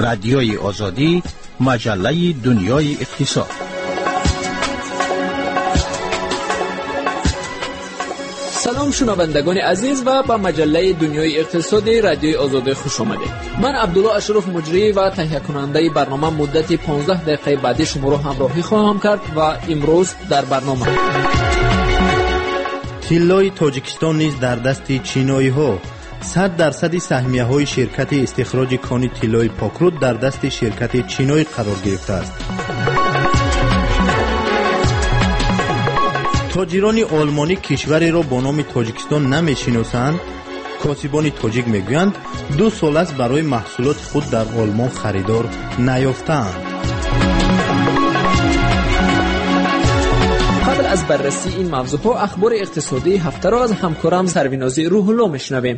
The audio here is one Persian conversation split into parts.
رادیوی آزادی، مجله دنیای اقتصاد. سلام شنوندگان عزیز و به مجله دنیای اقتصادی رادیوی آزادی خوش آمدید. من عبدالله اشرف مجری و تهیه کننده برنامه مدت 15 دقیقه بعدی شما را همراهی خواهم کرد و امروز در برنامه طلای تاجیکستان نیز در دست چینایی ها. 100% سهمیه های شرکت استخراج کان طلای پاکرود در دست شرکت چینایی قرار گرفته است. تاجران آلمانی کشوری را با نام تاجیکستان نمی‌شناسند. کاسبان تاجیک میگویند 2 سال است برای محصولات خود در آلمان خریدار نیافتند. قبل از بررسی این موضوعها اخبار اقتصادی هفته را از همکارم سروینازی روح الله میشنویم.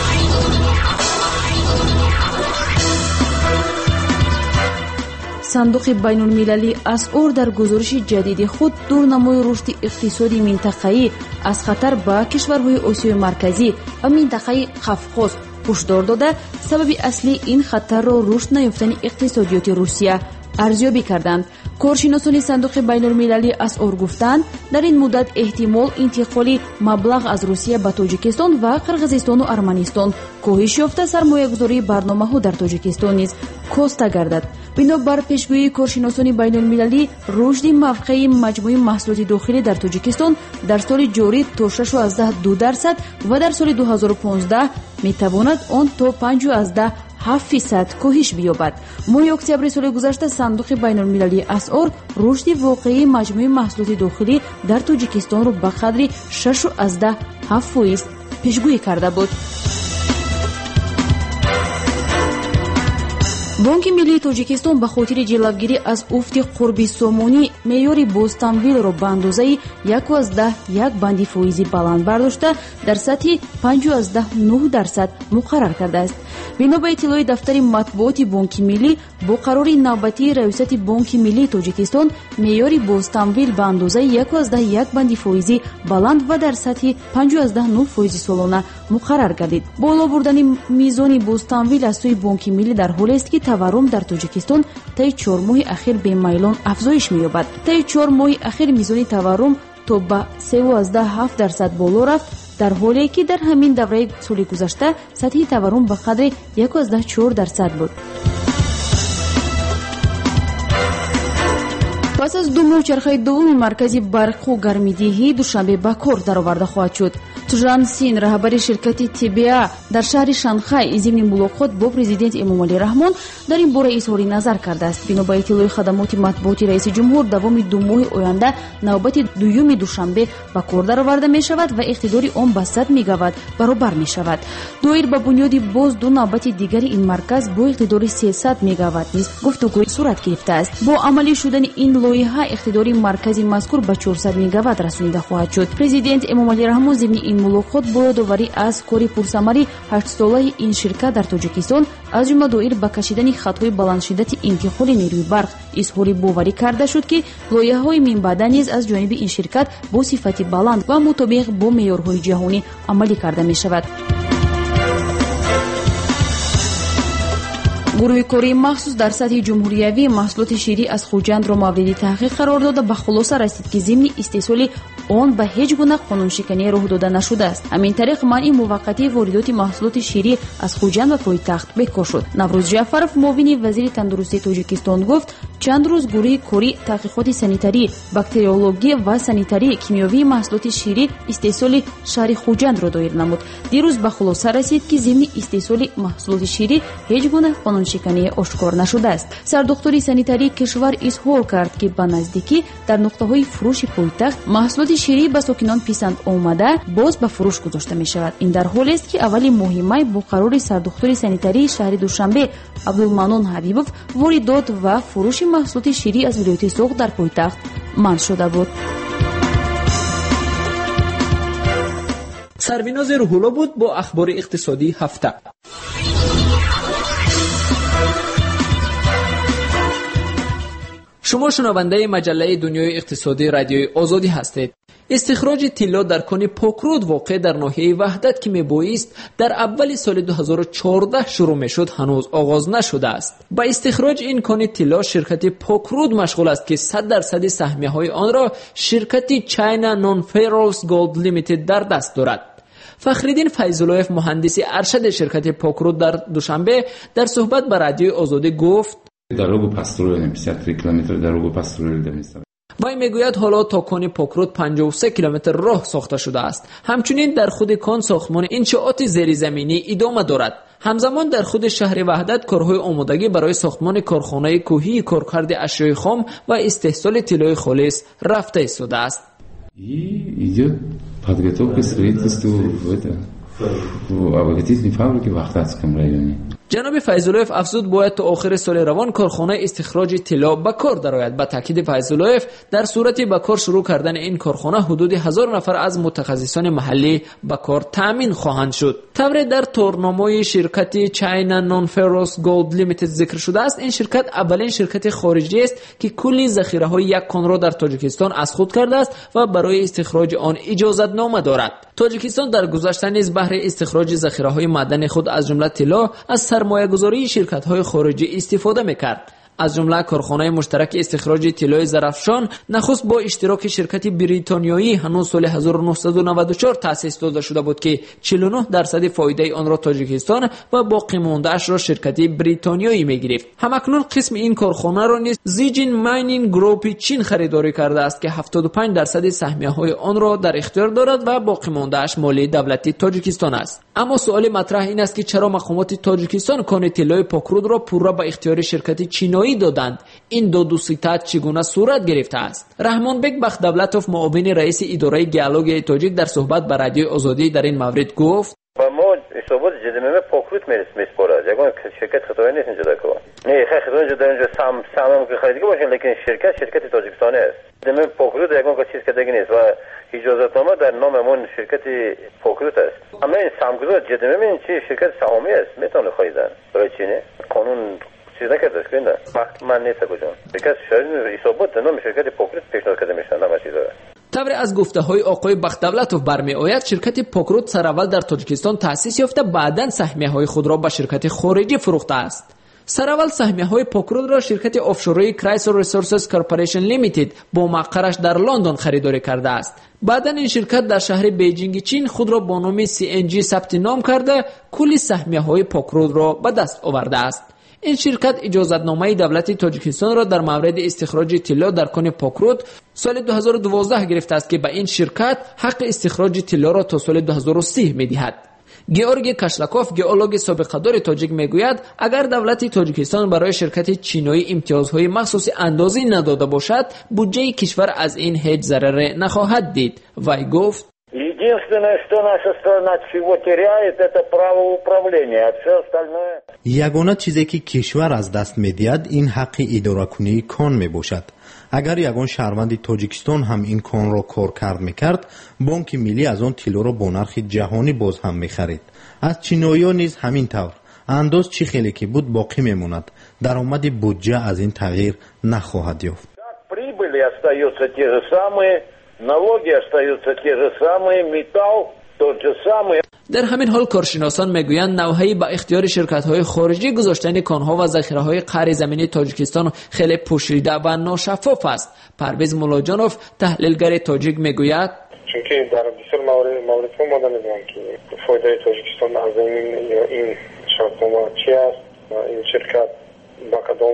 صندوق بین المللی اسعار در گزارش جدید خود دورنمای رشد اقتصادی منطقه‌ای از خطر به کشورهای آسیای مرکزی و منطقه قفقاز هشدار داده سبب اصلی این خطر را رشد نیافتن اقتصادیات روسیه ارزیابی کردند. کارشناسان صندوق بین المللی اسعار گفتند در این مدت احتمال انتقال مبلغ از روسیه به تاجیکستان و قرقیزستان و ارمنستان کاهش یافته سرمایه‌گذاری برنامه‌ها در تاجیکستان نیز کاسته گردد. بنابر پیشگویی کارشناسان بین المللی رشد موقعی مجموع محصولات داخلی در تاجیکستان در سال جاری تا 6.2% و در سال 2015 میتواند آن تا 5.7% کاهش بیابد. ماه اکتبر سال گذشته صندوق بین المللی اسعار رشد واقعی مجموع محصولات داخلی در تاجیکستان را به قدر 6.7% پیشگویی کرده بود. بانک ملی تاجیکستان به خاطر جلوگیری از افت قربی سامانی معیار بازتمویل را به اندازه 1.1 بندی فایزی بلند برداشته در سطح 5.9% مقرر کرده است. بنا به اطلاع دفتر مطبوعات بانک ملی با قرار نوبتی ریاست بانک ملی تاجیکستان معیار بازتمویل به اندازه 1.1 بندی فایزی بلند و در سطح 5.9% سالانه مقرر گردید. بالا بردن میزان بازتمویل از سوی بانک ملی در حالی است که تورم در تاجیکستان طی 4 ماه اخیر به میلان افزایش می‌یابد. طی 4 ماه اخیر میزان تورم تا به 3.7% بالا رفت، در حالی که در همین دوره سال گذشته سطح تورم به قدر 1.4% بود. پس از 2 ماه چرخه دوم مرکزی برق و گرمیدهی دوشنبه به کار درآورده خواهد شد. تجران سین رهبر شرکت تیبیا در شهر شانگهای ضمن ملاقات با پرزیدنت امامعلی رحمان در این باره اظهار نظر کرده است. بنا به اطلاع خدمات مطبوعاتی رئیس جمهور دوام 2 ماه آینده نوبت دوم دوشنبه به کار درآورده می شود و اقتدار آن به 100 مگاوات برابر می شود. دایر به بنیاد باز 2 نوبت دیگر این مرکز با اقتدار 300 مگاوات نیز گفتگوی صورت گرفته است. با عملی شدن این لایحه اقتدار مرکزی مذکور به 400 مگاوات رسانیده خواهد شد. پرزیدنت امامعلی رحمان ضمن این ملاقات با یادآوری از کاری پرثمری 8 ساله این شرکت در تاجیکستان از جمله دایر به کشیدن خطهای بلندشدت انتقال نیروی برق اظهار باوری کرده شد که لایحه‌های من بعد نیز از جانب این شرکت با صفت بلند و مطابق با معیارهای جهانی عملی کرده می شود. گروه کاری مخصوص در سطح جمهوریوی محصولات شیری از خوجند را مورد تحقیق قرار داده به خلاصه رسید که ضمن استحصال آن به هیچ گونه قانونشکنی راه داده نشده است. همین طریق منع موقتی واردات محصولات شیری از خوجند و پایتخت بکار شد. نوروز جعفرов معاون وزیر تندرستی تاجیکستان گفت چند روز گروه کاری تحقیقات سانیتاری، باکتریولوژی و سانیتاری کیمیاوی محصولات شیری استحصال شهر خوجند را دایر نمود. دیروز به خلاصه رسید که ضمن استحصال محصولات شیری هیچ گونه قانونشکنی آشکار نشده است. سردختری سانیتاری کشور اظهار کرد که به نزدیکی در نقطه‌های فروش پایتخت محصولات شیری به ساکنان پسند آمده باز به فروش گذاشته می شود. این در حالی است که اول ماه می با قرار سردختری سانیتاری شهر دوشنبه عبدالمنان حبیبов واردات و فروش محصولات شیری از ولایت سوق در پایتخت منع شده بود. سرویناز روح الله بود با اخبار اقتصادی هفته. شما شنونده مجله دنیای اقتصادی رادیوی آزادی هستید. استخراج طلا در کان پوکرود واقع در ناحیه وحدت که میبایست در اول سال 2014 شروع میشد هنوز آغاز نشده است. با استخراج این کان طلا شرکت پوکرود مشغول است که 100% سهمیه های آن را شرکت چاینا نون فیرالز گولد لیمیتد در دست دارد. فخرالدین فیض‌اللهیف مهندس ارشد شرکت پوکرود در دوشنبه در صحبت با رادیوی آزادی گفت دروغ پاستورال نمیشه 3 کیلومتر دروغ پاستورال دمیسته. وی میگوید حالا تا کان پوکرود 53 کیلومتر راه ساخته شده است. همچنین در خود کان ساختمان انشاءات زیرزمینی ادامه دارد. همزمان در خود شهر وحدت کارهای آمادگی برای ساختمان کارخانه کوهی کارکرد اشیاء خام و استحصال طلای خالص رفته ایستاده است. идет подготовка строительства в обогатительной фабрике в Ахтатском районе. جناب فیض‌اللهیف افزود باید تا آخر سال روان کارخانه استخراج طلا به کار درآید. با تاکید فیض‌اللهیف در صورت به کار شروع کردن این کارخانه حدود 1000 نفر از متخصصان محلی به کار تامین خواهند شد. طبعا در تورنمای شرکت چاینا نون فیرالز گولد لیمیتد ذکر شده است. این شرکت اولین شرکت خارجی است که کلی ذخیره های یک کان را در تاجیکستان از خود کرده است و برای استخراج آن اجازت نامه دارد. تاجیکستان در گذشته نیز بهره استخراج ذخیره های معدن خود از جمله طلا از سرمایه‌گذاری شرکت‌های خارجی استفاده می‌کرد. از جمله کارخانه مشترک استخراج طلای زرافشان نخست با اشتراک شرکت بریتانیایی هنوز سال 1994 تأسیس داده شده بود که 49% فایده آن را تاجیکستان و باقی مانده‌اش را شرکت بریتانیایی می‌گرفت. همکنون قسم این کارخانه را نیز زیجین ماینینگ گروپ چین خریداری کرده است که 75% سهمیه‌های آن را در اختیار دارد و باقی مانده‌اش مالی دولتی تاجیکستان است. اما سوال مطرح این است که چرا مقامات تاجیکستان کان طلای پوکرود را پورا به اختیار شرکت چینایی دادند؟ این دو ستاد چگونه صورت گرفته است؟ رحمان بک بخدولتوف معاون رئیس اداره گئولوژی تاجیک در صحبت با رادیوی آزادی در این مورد گفت ما ثبات جدمه پوکرود میسپارد یگان شرکت خطایی نیست اینجا دکو نه خطایی اینجا در اینجا سامم که خریدگی باشه لیکن شرکت تاجیکستانی است جدمه پوکرود یگان که چیز کدگی نیست و اجازتنامه در نام همون شرکت پوکرود است اما این سامگذار جدمه این چی شرکت سهامی است میتونه خریدن برای چی نه قانون چیز نکرده است که نه من نیست کجا شرکت ثبات در نام شرکت پوکرود پیشنهاد کرده میشن نه چیزا. طبعا از گفته های آقای بخدولتوف برمی آید شرکت پوکرود سراول در تاجیکستان تأسیس یافته بعداً سهمیه های خود را به شرکت خارجی فروخته است. سراول سهمیه های پوکرود را شرکت آفشوری کرایسل ریسورسز کارپوریشن لیمیتد با مقرش در لندن خریداری کرده است. بعداً این شرکت در شهر بیجینگ چین خود را با نام CNG ثبت نام کرده کلی سهمیه های پوکرود را به دست آورده است. این شرکت اجازتنامه دولت تاجیکستان را در مورد استخراج طلا در کان پوکرود سال 2012 گرفته است که به این شرکت حق استخراج طلا را تا سال 2030 می‌دهد. گیورگی کاشلاکوف گئولوگ سابقه‌دار تاجیک میگوید اگر دولت تاجیکستان برای شرکت چینایی امتیازهای مخصوص اندازی نداده باشد بودجه کشور از این هیچ ضرر نخواهد دید. وی گفت Единственное, что наша страна чего теряет, это право управления, а все остальное... یگانه چیزی که کشور از دست می‌دهد این حق اداره کنی کان میباشد. اگر یگان شهروند تاجیکستان هم این کان را کار کرد میکرد بانک ملی از آن طلا را با نرخ جهانی باز هم میخرید. از چینایی‌ها نیز همین طور. انداز چی خیلی که بود باقی میماند. درآمد بودجه از این تغییر نخواهد یافت. Прибыли остаются те же самые, налоги остаются те же самые, металл тот же самый. در همین حال کارشناسان میگویند نوحه‌ای با اختیار شرکت‌های خارجی گذاشتن کان‌ها و ذخیره‌های قعر زمینی تاجیکستان خیلی پوشیده و ناشفاف است. پرویز مولاجانوف تحلیلگر تاجیک میگوید چونکه در بسیار موردها ما نمی‌دانیم که فایده تاجیکستان از این شرطنامه چی است. این شرکت با کدام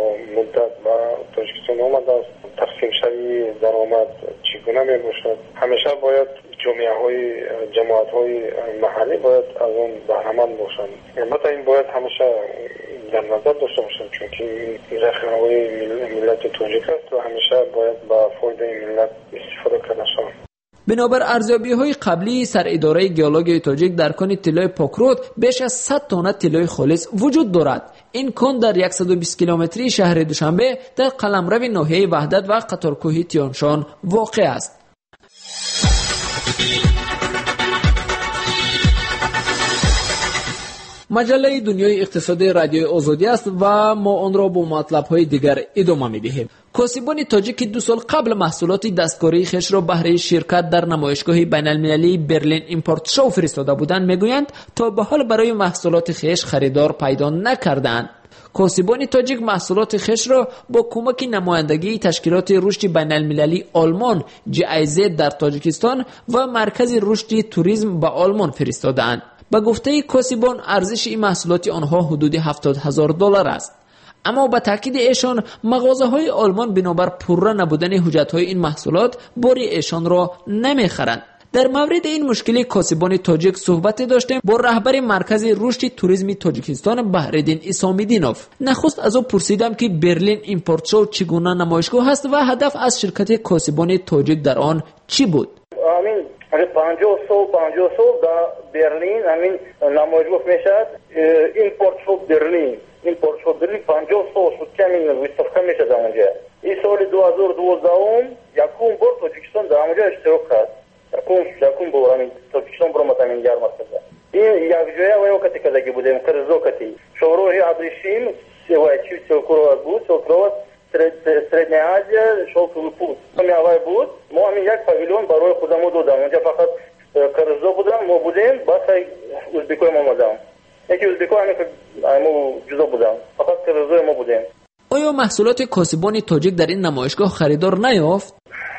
مدت با تاجیکستان آمده است، تقسیم شوی درآمد چگونه میباشد. همیشه باید جماعت‌های محلی باید از اون بهره‌مند باشند. البته این باید همیشه در نظر داشته باشند چون که این ذخیره‌های ملت تاجیک است و همیشه باید با فایده ملت استفاده کرده شود. بنابر ارزیابی‌های قبلی سراداره گئولوژی تاجیک در کان طلای پوکرود بیش از 100 تن طلای خالص وجود دارد. این کان در 120 کیلومتری شهر دوشنبه در قلمرو ناحیه وحدت و قطارکوهی تیانشان واقع است. مجله دنیای اقتصادی رادیوی آزادی است و ما آن را با مطلب‌های دیگر ادامه می‌دهیم. کاسبان تاجیک 2 سال قبل محصولات دستکاری خویش را بهره شرکت در نمایشگاه بین‌المللی برلین ایمپورت شو فرستاده بودند میگویند تا به حال برای محصولات خویش خریدار پیدا نکردند. کاسبان تاجیک محصولات خویش را با کمک نمایندگی تشکیلات رشد بین‌المللی آلمان GIZ در تاجیکستان و مرکز رشد توریسم به آلمان فرستادند. به گفته کاسبان ارزش این محصولات آنها حدود $70,000 است. اما به تاکید ایشان مغازه‌های آلمان بنابر پررو نبودن حجت‌های این محصولات باری ایشان را نمی‌خرند. در مورد این مشکل کاسبان تاجیک صحبت داشتیم با رهبر مرکز رشد توریسم تاجیکستان بهرالدین اسامیدینوف. نخست از او پرسیدم که برلین ایمپورت شو چگونه نمایشگاه است و هدف از شرکت کاسبان تاجیک در آن چی بود؟ 50 سال در برلین همین نمایشگاه میشد ایمپورت شو برلین. ایمپورت شو برلین 50 سال شد که همین ویستافکا میشد اونجا. این سال 2012 یکم بار تاجیکستان در اونجا اشتراک کرد. یکم بار همین تاجیکستان برامد همین ярмарка. این یک جایی و وقتی که بودیم کرزوکتی شوروی ابریشیم سوای چی سوکرو بود سوکرو Средняя Азия, шелковый путь. Мировой بود. ما همین یک پاویلیون برای خودمون دادم. اونجا فقط کرزو بودم، ما بودیم، بس ازبکای ما بودم. یکی ازبکای همین جدا بودم. فقط کرزوی ما بودیم. آیا محصولات کاسبان تاجیک در این نمایشگاه خریدار نیافت؟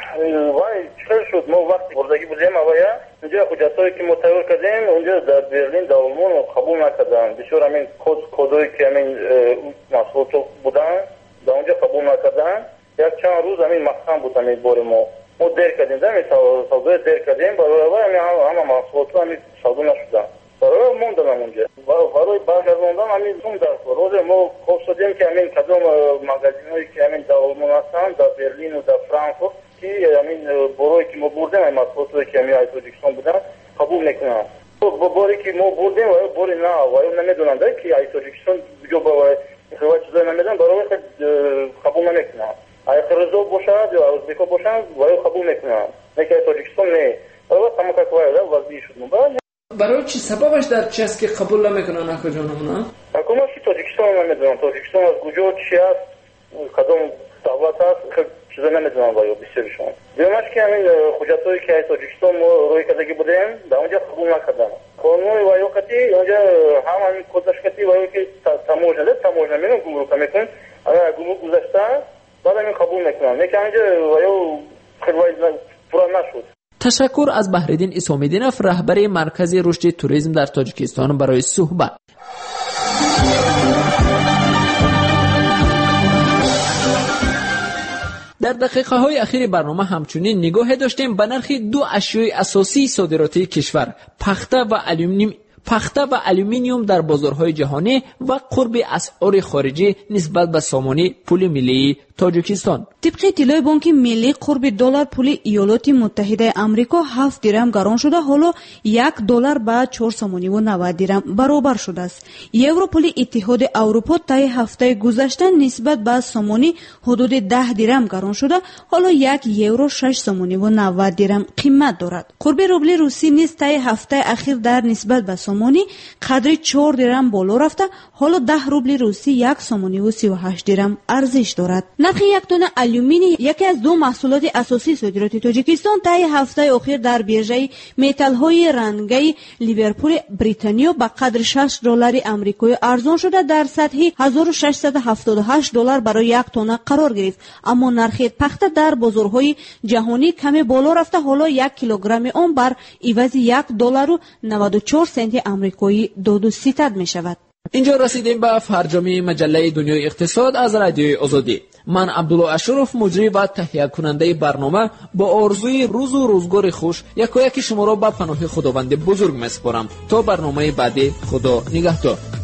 وای چطور شد؟ ما وقتی بردگی بودیم اویا اونجا حجتایی که ما تیار کردیم اونجا در برلین در آلمان قبول نکردن. بسیار همین کدایی که همین محصولات بودن در اونجا قبول نکردن. یک چند روز همین مخصم بود همین بار ما دیر کردیم در همین سودا دیر کردیم برای همه محصولات همین سودا نشدن برای موندن اونجا برای برگرداندن همین موندن روز ما خوب شدیم که همین کدام مغازینایی که همین در آلمان هستن در برلین و در فرانکفورت که همین برای که ما بردیم همین محصولات که همین تاجیکستان بودن قبول نکنن باری که ما بردیم و باری نه و نمیدونن که تاجیکستان جو خواهد چیزای نمیدن برای قبول نمیکنن. اگه خرزو باشد یا ازبکا باشد برای قبول نکنن. نه که تاجیکستان نه. برای تمام کارهای وضعی شد. برای چی سببش در چی است که قبول نمیکنن آقا جانمون؟ حکومت تاجیکستان نمیدونن. تاجیکستان از کجا چی است؟ کدام دولت است؟ چیزا نمیدونن برای بسیارشون. دیگه‌اش که همین حجتایی که تاجیکستان روی کردگی بودیم در اونجا قبول نکردن. قانون و وقتی اونجا همین کدش کتی ولی که تموجه میرن گمرک میکنن اگر گمرک گذاشته بعد همین قبول نکنن میگن اینجا ولی خیلی پورا نشد. تشکر از بهرالدین اسامیدینوف رهبر مرکز رشد توریسم در تاجیکستان برای صحبت. در دقیقه های اخیر برنامه همچنین نگاه داشتیم به نرخ 2 اشیاء اساسی صادراتی کشور پخته و الومینیوم در بازارهای جهانی و قرب اسعار خارجی نسبت به سامانه پول ملی تاجیکستان. طبق اطلاع بانک ملی قرب دلار پول ایالات متحده آمریکا 7 درم گران شده، حالا $1 به 4.90 درم برابر شده است. یورو پول اتحاد اروپا طی هفته گذشته نسبت به سامانه حدود 10 درم گران شده، حالا €1 6.90 درم قیمت دارد. قرب روبل روسی نیز طی هفته اخیر در نسبت به سامانه قدر 4 درم بالا رفته، حالا 10 روبل روسی 1.38 درم ارزش دارد. نرخ یک تن الومینی یکی از 2 محصولات اساسی صادرات تاجیکستان طی هفته اخیر در بیرژه متال‌های رنگی لیورپول بریتانیا به قدر $6 آمریکایی ارزان شده در سطح $1678 برای یک تن قرار گرفت، اما نرخ پخته در بازارهای جهانی کمی بالا رفته، حالا 1 کیلوگرم آن بر عوض $1.94 آمریکایی داد و ستد می شود. اینجا رسیدیم به فرجام مجله دنیای اقتصاد از رادیوی آزادی. من عبدالله اشرف مجری و تهیه کننده برنامه با آرزوی روز و روزگار خوش یکایک شما را به پناه خداوند بزرگ میسپارم. تا برنامه بعدی، خدا نگهدار.